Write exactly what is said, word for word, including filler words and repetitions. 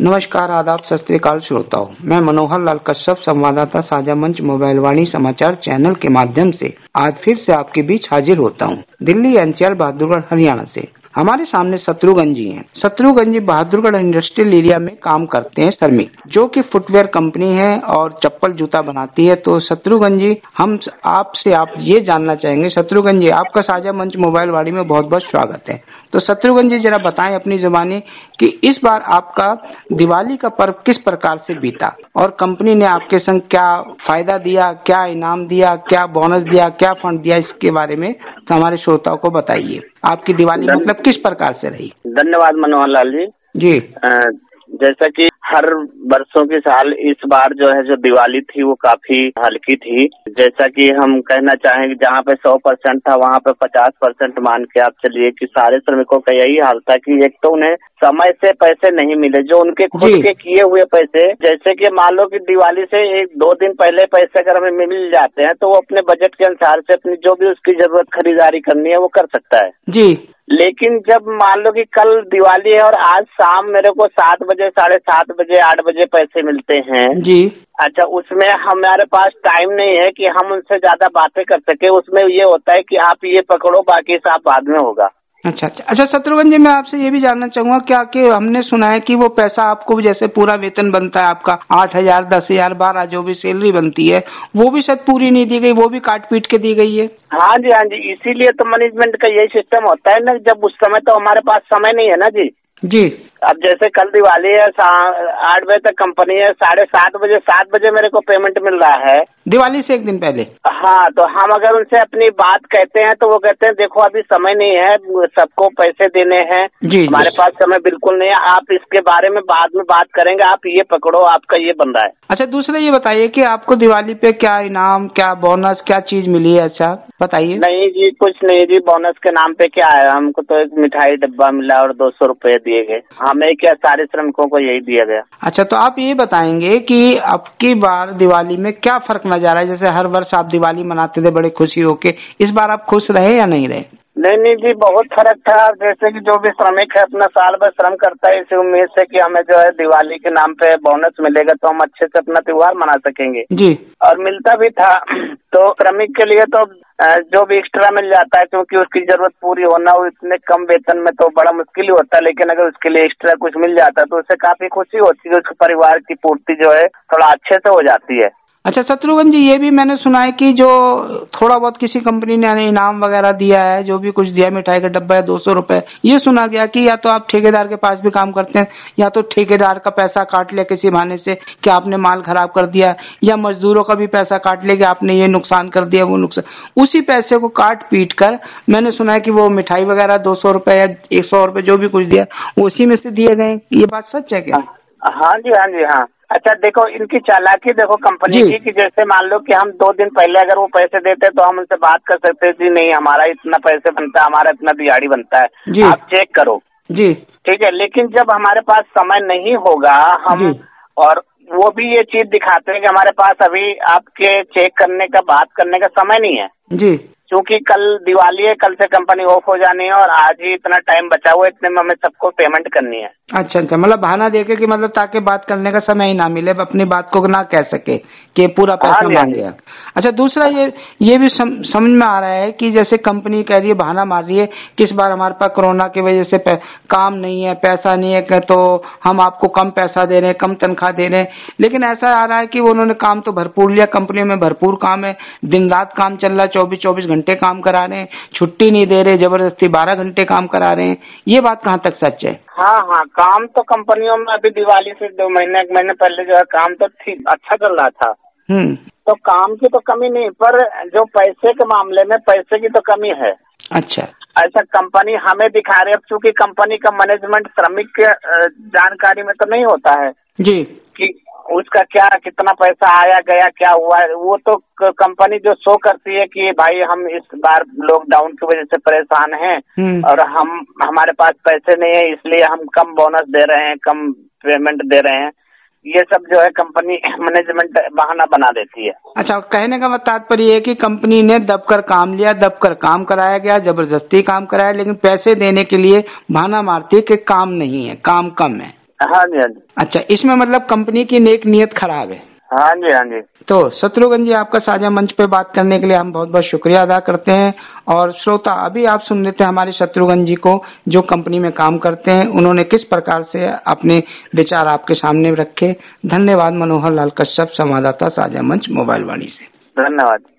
नमस्कार, आदाब, सत श्री अकाल श्रोताओं। मैं मनोहर लाल कश्यप, संवाददाता साझा मंच मोबाइल वाणी समाचार चैनल के माध्यम से आज फिर से आपके बीच हाजिर होता हूं। दिल्ली एनसीआर बहादुरगढ़ हरियाणा से हमारे सामने शत्रुघ्न जी हैं। शत्रुघ्न जी बहादुरगढ़ इंडस्ट्रियल एरिया में काम करते हैं श्रमिक, जो कि फुटवेयर कंपनी है और चप्पल जूता बनाती है। तो शत्रुघ्न जी, हम आपसे आप ये जानना चाहेंगे। शत्रुघ्न जी, आपका साझा मंच मोबाइल वाणी में बहुत बहुत स्वागत है। तो शत्रुघ्न जी, जरा बताएं अपनी जुबानी कि इस बार आपका दिवाली का पर्व किस प्रकार से बीता और कंपनी ने आपके संग क्या फायदा दिया, क्या इनाम दिया, क्या बोनस दिया, क्या फंड दिया, इसके बारे में तो हमारे श्रोताओं को बताइए। आपकी दिवाली मतलब किस प्रकार से रही? धन्यवाद मनोहर लाल जी। जी, आ, जैसा कि हर वर्षों की साल इस बार जो है जो दिवाली थी वो काफी हल्की थी। जैसा कि हम कहना चाहेंगे, जहाँ पे सौ परसेंट था वहाँ पे पचास परसेंट मान के आप चलिए कि सारे श्रमिकों का यही हाल था कि एक तो उन्हें समय से पैसे नहीं मिले, जो उनके खुद के किए हुए पैसे, जैसे कि मान लो कि दिवाली से एक दो दिन पहले पैसे अगर हमें मिल जाते हैं तो वो अपने बजट के अनुसार से अपनी जो भी उसकी जरूरत खरीदारी करनी है वो कर सकता है जी। लेकिन जब मान लो कि कल दिवाली है और आज शाम मेरे को सात बजे साढ़े सात बजे आठ बजे पैसे मिलते हैं जी। अच्छा, उसमें हमारे पास टाइम नहीं है कि हम उनसे ज्यादा बातें कर सके। उसमें ये होता है कि आप ये पकड़ो, बाकी सब बाद में होगा। अच्छा अच्छा अच्छा शत्रुघ्न जी, मैं आपसे ये भी जानना चाहूंगा क्या कि हमने सुना है कि वो पैसा आपको जैसे पूरा वेतन बनता है आपका आठ हजार दस हजार बारह जो भी सैलरी बनती है वो भी शायद पूरी नहीं दी गई, वो भी काट पीट के दी गई है। हाँ जी, हाँ जी, इसीलिए तो मैनेजमेंट का यही सिस्टम होता है ना। जब उस समय तो हमारे पास समय नहीं है ना जी। जी, अब जैसे कल दिवाली है, आठ बजे तक कंपनी है, साढ़े सात बजे सात बजे मेरे को पेमेंट मिल रहा है दिवाली से एक दिन पहले। हाँ, तो हम अगर उनसे अपनी बात कहते हैं तो वो कहते हैं देखो अभी समय नहीं है, सबको पैसे देने हैं, हमारे पास समय बिल्कुल नहीं है, आप इसके बारे में बाद में बात करेंगे, आप ये पकड़ो, आपका ये बन रहा है। अच्छा, दूसरा ये बताइए कि आपको दिवाली पे क्या इनाम, क्या बोनस, क्या चीज मिली है? अच्छा बताइए। नहीं जी, कुछ नहीं जी, बोनस के नाम पे क्या है, हमको तो एक मिठाई डब्बा मिला और दो सौ रुपए दिए गए। हमें क्या, सारे श्रमिकों को यही दिया गया। अच्छा, तो आप ये बताएंगे कि अब की बार दिवाली में क्या फर्क नजर आ रहा है? जैसे हर वर्ष आप दिवाली मनाते थे बड़े खुशी होके, इस बार आप खुश रहे या नहीं रहे? नहीं नहीं जी, बहुत फर्क था। जैसे कि जो भी श्रमिक है अपना साल भर श्रम करता है इसी उम्मीद से कि हमें जो है दिवाली के नाम पे बोनस मिलेगा तो हम अच्छे से अपना त्योहार मना सकेंगे जी, और मिलता भी था। तो श्रमिक के लिए तो जो भी एक्स्ट्रा मिल जाता है, क्योंकि उसकी जरूरत पूरी होना वो इतने कम वेतन में तो बड़ा मुश्किल ही होता है, लेकिन अगर उसके लिए एक्स्ट्रा कुछ मिल जाता है तो उससे काफी खुशी होती है, उसके परिवार की पूर्ति जो है थोड़ा अच्छे से हो जाती है। अच्छा शत्रुघ्न जी, ये भी मैंने सुना है कि जो थोड़ा बहुत किसी कंपनी ने इनाम वगैरह दिया है, जो भी कुछ दिया, मिठाई का डब्बा है दो सौ रुपए, ये सुना गया कि या तो आप ठेकेदार के पास भी काम करते हैं या तो ठेकेदार का पैसा काट लिया किसी बहाने से कि आपने माल खराब कर दिया, या मजदूरों का भी पैसा काट लिया कि आपने ये नुकसान कर दिया वो नुकसान। उसी पैसे को काट पीट कर मैंने सुना है कि वो मिठाई वगैरह दो सौ रुपए या एक सौ रुपए जो भी कुछ दिया उसी में से दिए गए। ये बात सच है क्या? हाँ जी, हाँ जी, हाँ। अच्छा देखो, इनकी चालाकी देखो कंपनी की कि जैसे मान लो कि हम दो दिन पहले अगर वो पैसे देते तो हम उनसे बात कर सकते जी, नहीं हमारा इतना पैसे बनता है, हमारा इतना दिहाड़ी बनता है, आप चेक करो जी, ठीक है। लेकिन जब हमारे पास समय नहीं होगा हम, और वो भी ये चीज दिखाते हैं कि हमारे पास अभी आपके चेक करने का, बात करने का समय नहीं है जी, क्योंकि कल दिवाली है, कल से कंपनी ऑफ हो जानी है और आज ही इतना टाइम बचा हुआ है, इतने में हमें सबको पेमेंट करनी है। अच्छा अच्छा, मतलब बहाना देके कि मतलब ताकि बात करने का समय ही ना मिले, अपनी बात को ना कह सके कि पूरा पैसा मांग गया। अच्छा, दूसरा ये ये भी सम, समझ में आ रहा है कि जैसे कंपनी कह रही है, बहाना मार रही है कि इस बार हमारे पास कोरोना की वजह से काम नहीं है, पैसा नहीं है, तो हम आपको कम पैसा दे रहे हैं, कम तनख्वाह दे रहे हैं। लेकिन ऐसा आ रहा है कि उन्होंने काम तो भरपूर लिया, कंपनियों में भरपूर काम है, दिन रात काम चल रहा है, चौबीस चौबीस घंटे काम करा रहे हैं, छुट्टी नहीं दे रहे, जबरदस्ती बारह घंटे काम करा रहे हैं। ये बात कहाँ तक सच है? हाँ हाँ, काम तो कंपनियों में अभी दिवाली से दो महीने एक महीने पहले जो है काम तो ठीक अच्छा चल रहा था, हम्म, तो काम की तो कमी नहीं, पर जो पैसे के मामले में पैसे की तो कमी है। अच्छा, ऐसा कंपनी हमें दिखा रहे, अब चूंकि कंपनी का मैनेजमेंट श्रमिक के जानकारी में तो नहीं होता है जी कि उसका क्या कितना पैसा आया गया क्या हुआ है। वो तो कंपनी जो शो करती है कि भाई हम इस बार लॉकडाउन की वजह से परेशान हैं और हम हमारे पास पैसे नहीं है इसलिए हम कम बोनस दे रहे हैं, कम पेमेंट दे रहे हैं, ये सब जो है कंपनी मैनेजमेंट बहाना बना देती है। अच्छा, कहने का मतलब तात्पर्य है कि कंपनी ने दबकर काम लिया, दबकर काम कराया गया, जबरदस्ती काम कराया, लेकिन पैसे देने के लिए बहाना मारती है कि काम नहीं है, काम कम है। हाँ जी हाँ जी। अच्छा, इसमें मतलब कंपनी की नेक नियत खराब है। हाँ जी हाँ जी। तो शत्रुघ्न जी, आपका साझा मंच पे बात करने के लिए हम बहुत बहुत शुक्रिया अदा करते हैं। और श्रोता, अभी आप सुन लेते हैं हमारे शत्रुघ्न जी को, जो कंपनी में काम करते हैं, उन्होंने किस प्रकार से अपने विचार आपके सामने रखे। धन्यवाद। मनोहर लाल कश्यप, संवाददाता, साझा मंच, मोबाइल वाणी से। धन्यवाद।